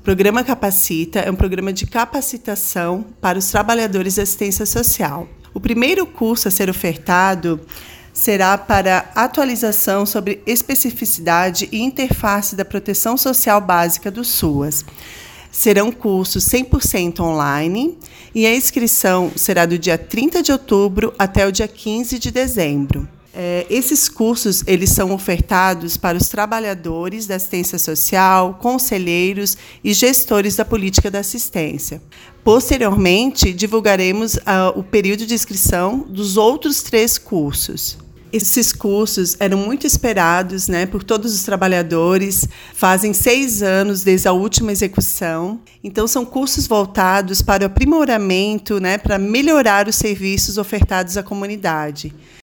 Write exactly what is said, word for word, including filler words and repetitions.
Programa Capacita é um programa de capacitação para os trabalhadores da assistência social. O primeiro curso a ser ofertado será para atualização sobre especificidade e interface da proteção social básica do SUAS. Serão cursos cem por cento online e a inscrição será do dia trinta de outubro até o dia quinze de dezembro. É, esses cursos eles são ofertados para os trabalhadores da assistência social, conselheiros e gestores da política da assistência. Posteriormente, divulgaremos ah, o período de inscrição dos outros três cursos. Esses cursos eram muito esperados, né, por todos os trabalhadores, fazem seis anos desde a última execução. Então, são cursos voltados para o aprimoramento, né, para melhorar os serviços ofertados à comunidade.